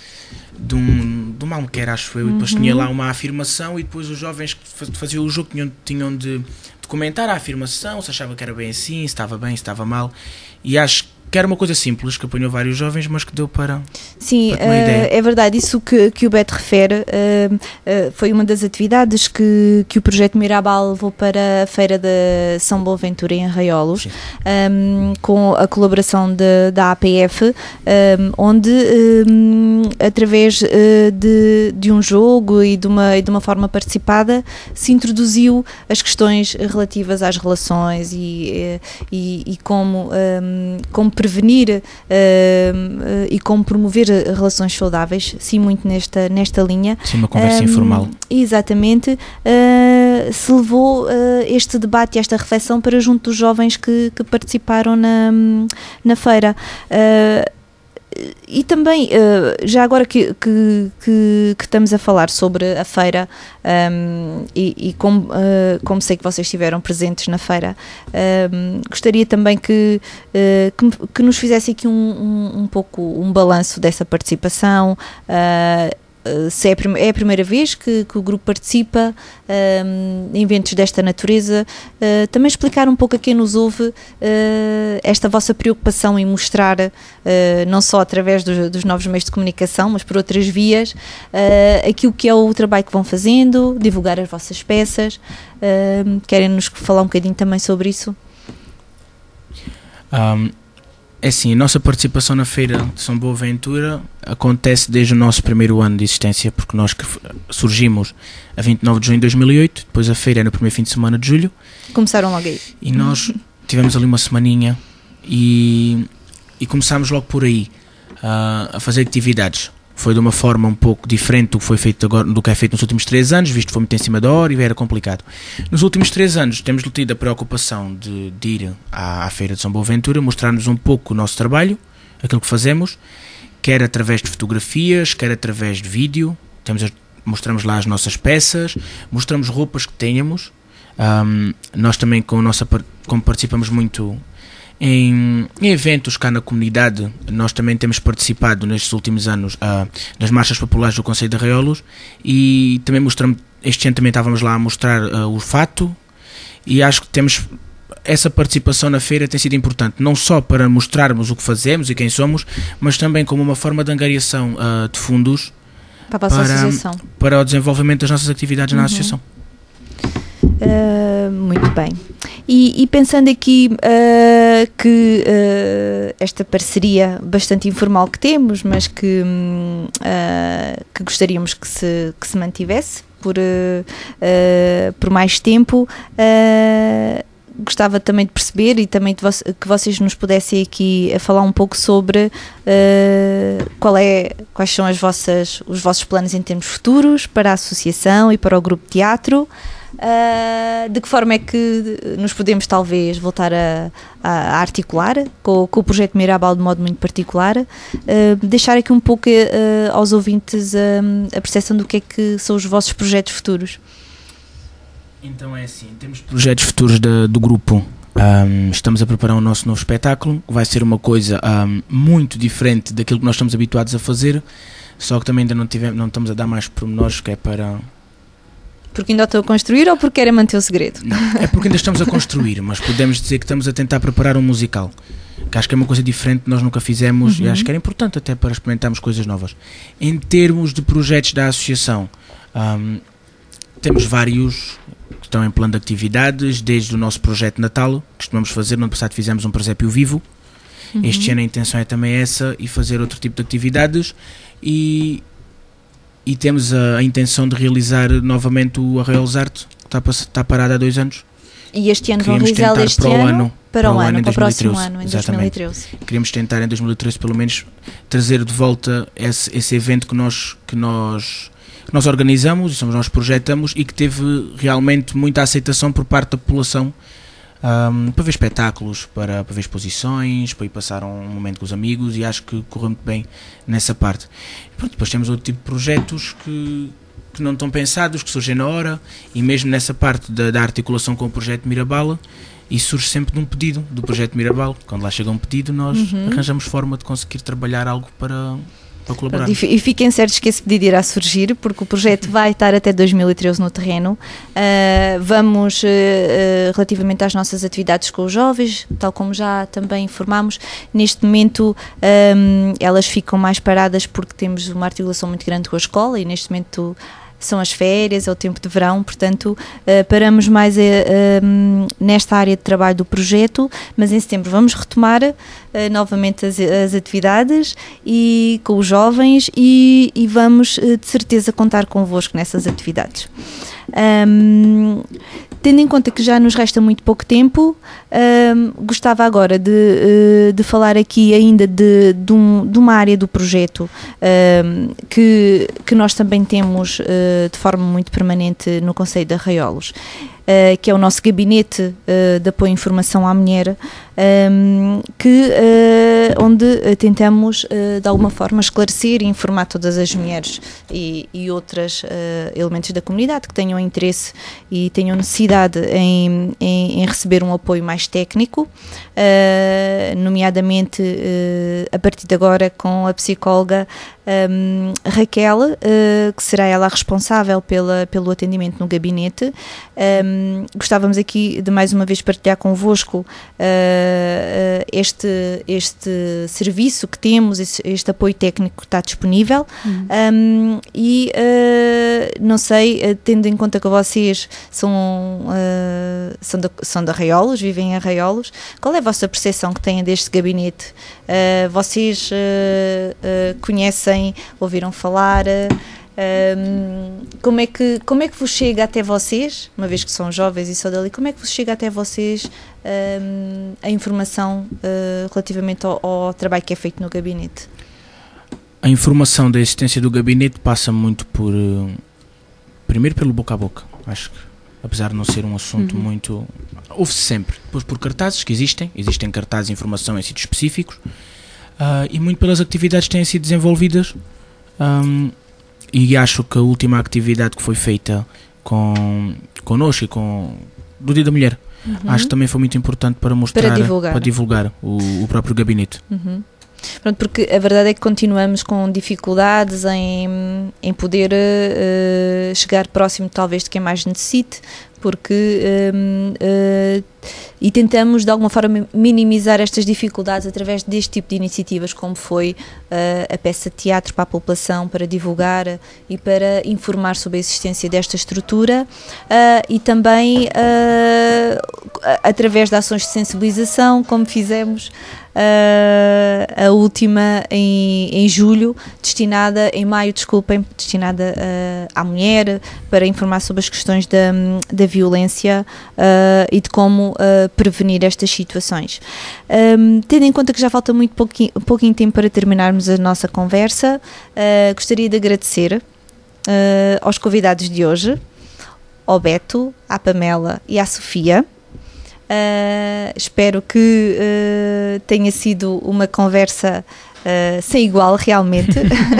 de um, de uma almequer, acho eu, e depois uhum. tinha lá uma afirmação, e depois os jovens que faziam o jogo tinham, tinham de, de comentar a afirmação, se achava que era bem assim, se estava bem, se estava mal, e acho que era uma coisa simples, que apanhou vários jovens, mas que deu para... Sim, para uma ideia. É verdade, isso que, que o Beto refere uh, uh, foi uma das atividades que, que o projeto Mirabal levou para a Feira de São Boaventura em Arraiolos, um, com a colaboração de, da A P F, um, onde um, através uh, de, de um jogo e de uma, e de uma forma participada se introduziu as questões relativas às relações e, e, e como, um, como prevenir uh, uh, e como promover relações saudáveis, sim, muito nesta, nesta linha. Sim, uma conversa um, informal. Exatamente. Uh, se levou uh, este debate e esta reflexão para junto dos jovens que, que participaram na, na feira. Uh, e também, uh, já agora que, que, que, que estamos a falar sobre a feira, um, e, e como, uh, como sei que vocês estiveram presentes na feira, um, gostaria também que, uh, que, que nos fizesse aqui um, um, um pouco um balanço dessa participação. Uh, se é a, prim- é a primeira vez que, que o grupo participa um, em eventos desta natureza, uh, também explicar um pouco a quem nos ouve uh, esta vossa preocupação em mostrar, uh, não só através dos, dos novos meios de comunicação, mas por outras vias, uh, aquilo que é o trabalho que vão fazendo, divulgar as vossas peças. Uh, querem nos falar um bocadinho também sobre isso? Um, é assim, a nossa participação na Feira de São Boaventura acontece desde o nosso primeiro ano de existência, porque nós surgimos a vinte e nove de junho de dois mil e oito, depois a feira é no primeiro fim de semana de julho. Começaram logo aí. E nós tivemos ali uma semaninha e, e começámos logo por aí uh, a fazer atividades. Foi de uma forma um pouco diferente do que foi feito agora, do que é feito nos últimos três anos, visto que foi muito em cima da hora e era complicado. Nos últimos três anos temos tido a preocupação de, de ir à, à Feira de São Boaventura, mostrar-nos um pouco o nosso trabalho, aquilo que fazemos, quer através de fotografias, quer através de vídeo. Temos, mostramos lá as nossas peças, mostramos roupas que tenhamos. Um, nós também, com a nossa, como participamos muito Em, em eventos cá na comunidade, nós também temos participado nestes últimos anos uh, nas marchas populares do Concelho de Arraiolos, e também mostramos, este ano também estávamos lá a mostrar uh, o fato, e acho que temos essa participação na feira tem sido importante, não só para mostrarmos o que fazemos e quem somos, mas também como uma forma de angariação uh, de fundos para, para, para o desenvolvimento das nossas atividades uhum. na associação. Uh, muito bem. E, e pensando aqui uh, que uh, esta parceria bastante informal que temos, mas que, uh, que gostaríamos que se, que se mantivesse por, uh, uh, por mais tempo, uh, gostava também de perceber e também de vo- que vocês nos pudessem aqui falar um pouco sobre uh, qual é, quais são as vossas, os vossos planos em termos futuros para a associação e para o grupo de teatro. Uh, de que forma é que nos podemos talvez voltar a, a articular com, com o projeto Mirabal de modo muito particular, uh, deixar aqui um pouco uh, aos ouvintes uh, a percepção do que é que são os vossos projetos futuros. Então é assim, temos projetos futuros de, do grupo. Um, estamos a preparar o nosso novo espetáculo, vai ser uma coisa um, muito diferente daquilo que nós estamos habituados a fazer, só que também ainda não, tivemos, não estamos a dar mais pormenores, que é para... Porque ainda estou a construir ou porque querem manter o segredo? Não, é porque ainda estamos a construir, mas podemos dizer que estamos a tentar preparar um musical, que acho que é uma coisa diferente que nós nunca fizemos, uhum. e acho que era importante até para experimentarmos coisas novas. Em termos de projetos da associação, um, temos vários que estão em plano de atividades, desde o nosso projeto Natal, que costumamos fazer. No ano passado fizemos um presépio vivo, uhum. este ano a intenção é também essa, e fazer outro tipo de atividades, e... E temos a, a intenção de realizar novamente o Arraiolos Arte, que está, está parado há dois anos. E este ano vão realizá-lo este para o ano? ano, para, para o ano, ano, para o próximo dois mil e treze. ano, em Exatamente. dois mil e treze. Queríamos tentar em dois mil e treze pelo menos trazer de volta esse, esse evento que nós, que, nós, que nós organizamos, e somos nós que projetamos, e que teve realmente muita aceitação por parte da população, um, para ver espetáculos, para, para ver exposições, para ir passar um momento com os amigos, e acho que correu muito bem nessa parte. E pronto, depois temos outro tipo de projetos que, que não estão pensados, que surgem na hora, e mesmo nessa parte da, da articulação com o projeto Mirabal, e surge sempre de um pedido do projeto Mirabal. Quando lá chega um pedido, nós uhum. arranjamos forma de conseguir trabalhar algo para... para colaborar. E fiquem certos que esse pedido irá surgir, porque o projeto vai estar até dois mil e treze no terreno. Uh, vamos, uh, uh, relativamente às nossas atividades com os jovens, tal como já também informámos, neste momento um, elas ficam mais paradas porque temos uma articulação muito grande com a escola, e neste momento são as férias, é o tempo de verão, portanto uh, paramos mais uh, um, nesta área de trabalho do projeto, mas em setembro vamos retomar uh, novamente as, as atividades e com os jovens, e, e vamos uh, de certeza contar convosco nessas atividades. Um, tendo em conta que já nos resta muito pouco tempo, um, gostava agora de, de falar aqui ainda de, de, um, de uma área do projeto um, que, que nós também temos uh, de forma muito permanente no Concelho de Arraiolos. uh, que é o nosso gabinete uh, de apoio à informação à mulher, um, que, uh, onde uh, tentamos uh, de alguma forma esclarecer e informar todas as mulheres e, e outros uh, elementos da comunidade que tenham interesse e tenham necessidade em, em, em receber um apoio mais técnico, uh, nomeadamente uh, a partir de agora com a psicóloga Um, Raquel, uh, que será ela a responsável pela, pelo atendimento no gabinete. Um, gostávamos aqui de mais uma vez partilhar convosco uh, uh, este, este serviço que temos, este, este apoio técnico que está disponível. Uhum. Um, e uh, não sei, uh, tendo em conta que vocês são, uh, são, de, são de Arraiolos, vivem em Arraiolos, qual é a vossa percepção que têm deste gabinete? Uh, vocês uh, uh, conhecem, ouviram falar, um, como, é que, como é que vos chega até vocês, uma vez que são jovens e só dali, como é que vos chega até vocês um, a informação uh, relativamente ao, ao trabalho que é feito no gabinete? A informação da existência do gabinete passa muito por, uh, primeiro pelo boca a boca, acho que apesar de não ser um assunto uhum. muito, ouve-se sempre, depois por cartazes que existem, existem cartazes de informação em sítios específicos, Uh, e muito pelas atividades que têm sido desenvolvidas, um, e acho que a última atividade que foi feita com, connosco e com do Dia da Mulher, uhum. acho que também foi muito importante para mostrar, para divulgar, para divulgar o, o próprio gabinete. Uhum. Pronto, porque a verdade é que continuamos com dificuldades em, em poder uh, chegar próximo talvez de quem mais necessite, porque um, uh, e tentamos de alguma forma minimizar estas dificuldades através deste tipo de iniciativas, como foi uh, a peça de teatro para a população, para divulgar e para informar sobre a existência desta estrutura, uh, e também uh, através de ações de sensibilização, como fizemos uh, a última em, em julho, destinada, em maio, desculpem, destinada uh, à mulher, para informar sobre as questões da, da violência uh, e de como uh, prevenir estas situações. Um, tendo em conta que já falta muito pouquinho, pouquinho tempo para terminarmos a nossa conversa, uh, gostaria de agradecer uh, aos convidados de hoje, ao Beto, à Pamela e à Sofia. Uh, espero que uh, tenha sido uma conversa uh, sem igual, realmente.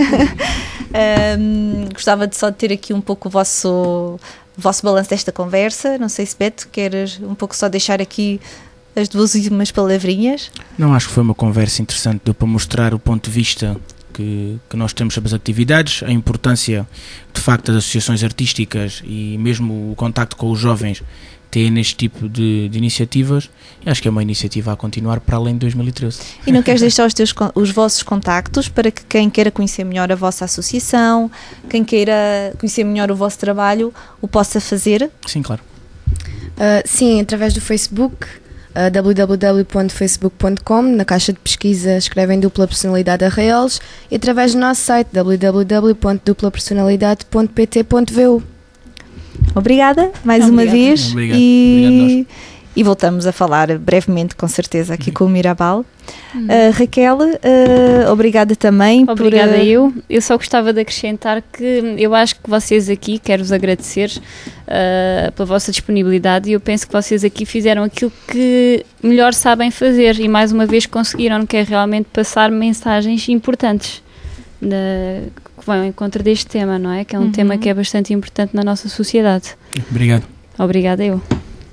um, gostava de só de ter aqui um pouco o vosso, o vosso balanço desta conversa. Não sei se, Beto, queres um pouco só deixar aqui as duas últimas palavrinhas? Não, acho que foi uma conversa interessante, deu para mostrar o ponto de vista que, que nós temos sobre as atividades, a importância de facto das associações artísticas e mesmo o contacto com os jovens ter neste tipo de, de iniciativas, e acho que é uma iniciativa a continuar para além de dois mil e treze. E não queres deixar os, teus, os vossos contactos para que quem queira conhecer melhor a vossa associação, quem queira conhecer melhor o vosso trabalho, o possa fazer? Sim, claro. Uh, sim, através do Facebook, uh, w w w ponto facebook ponto com, na caixa de pesquisa escrevem Dupla Personalidade Arraiolos, e através do nosso site w w w ponto dupla personalidade ponto p t ponto v u. Obrigada, mais Obrigada. uma vez. Obrigado. E, Obrigado e voltamos a falar brevemente, com certeza, aqui com o Mirabal. Hum. Uh, Raquel, uh, obrigada também. Obrigada por, uh... eu. Eu só gostava de acrescentar que eu acho que vocês aqui, quero-vos agradecer uh, pela vossa disponibilidade, e eu penso que vocês aqui fizeram aquilo que melhor sabem fazer e mais uma vez conseguiram, que é realmente passar mensagens importantes na, que vão ao encontro deste tema, não é? Que é um uhum. tema que é bastante importante na nossa sociedade. Obrigado. Obrigada eu.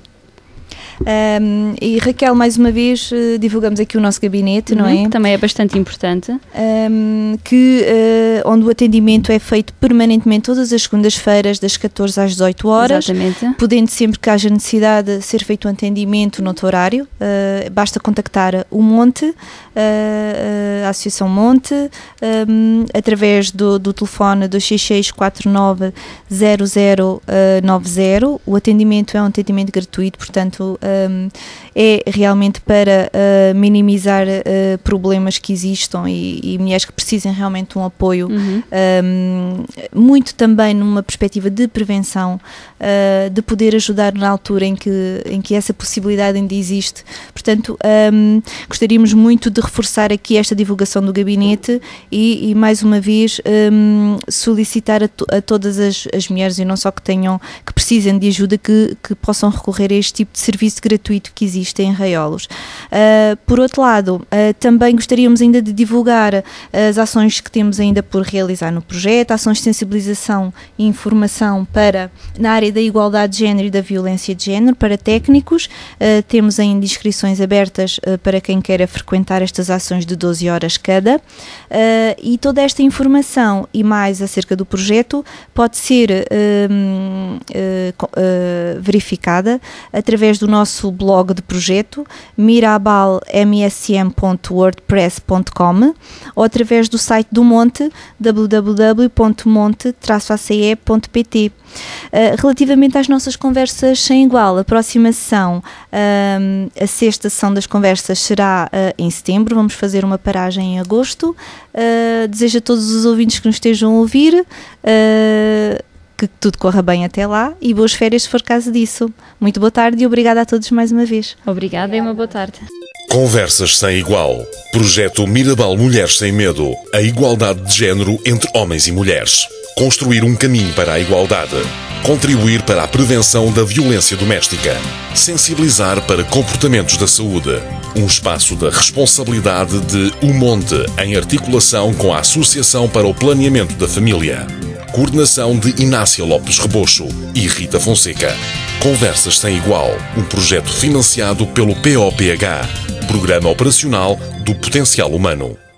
Um, e Raquel, mais uma vez uh, divulgamos aqui o nosso gabinete, uhum, não é? Que também é bastante importante. Um, que, uh, onde o atendimento é feito permanentemente todas as segundas-feiras, das catorze às dezoito horas. Exatamente. Podendo sempre que haja necessidade de ser feito um atendimento noutro horário, uh, basta contactar o Monte, uh, a Associação Monte, um, através do, do telefone dois seis seis, quatro nove zero zero nove zero. O atendimento é um atendimento gratuito, portanto, uh, um, é realmente para uh, minimizar uh, problemas que existam e, e mulheres que precisem realmente de um apoio, uhum. um, muito também numa perspectiva de prevenção, uh, de poder ajudar na altura em que, em que essa possibilidade ainda existe. Portanto, um, gostaríamos muito de reforçar aqui esta divulgação do gabinete e, e mais uma vez, um, solicitar a, to, a todas as, as mulheres, e não só que tenham, que precisem de ajuda, que, que possam recorrer a este tipo de serviço gratuito que existe em Raiolos. Uh, por outro lado, uh, também gostaríamos ainda de divulgar as ações que temos ainda por realizar no projeto, ações de sensibilização e informação para, na área da igualdade de género e da violência de género, para técnicos. Uh, temos ainda inscrições abertas uh, para quem queira frequentar estas ações de doze horas cada. Uh, e toda esta informação e mais acerca do projeto pode ser uh, uh, uh, verificada através do nosso blog de projeto mirabal m s m ponto wordpress ponto com ou através do site do Monte w w w ponto monte traço a c e ponto p t. Uh, relativamente às nossas conversas sem igual, a próxima sessão, um, a sexta sessão das conversas será uh, em setembro, vamos fazer uma paragem em agosto. Uh, desejo a todos os ouvintes que nos estejam a ouvir uh, que tudo corra bem até lá e boas férias se for caso disso. Muito boa tarde e obrigada a todos mais uma vez. Obrigada e uma boa tarde. Conversas sem igual. Projeto Mirabal Mulheres Sem Medo. A igualdade de género entre homens e mulheres. Construir um caminho para a igualdade. Contribuir para a prevenção da violência doméstica. Sensibilizar para comportamentos da saúde. Um espaço da responsabilidade de O Monte, em articulação com a Associação para o Planeamento da Família. Coordenação de Inácia Lopes Rebocho e Rita Fonseca. Conversas Sem Igual, um projeto financiado pelo P O P H, Programa Operacional do Potencial Humano.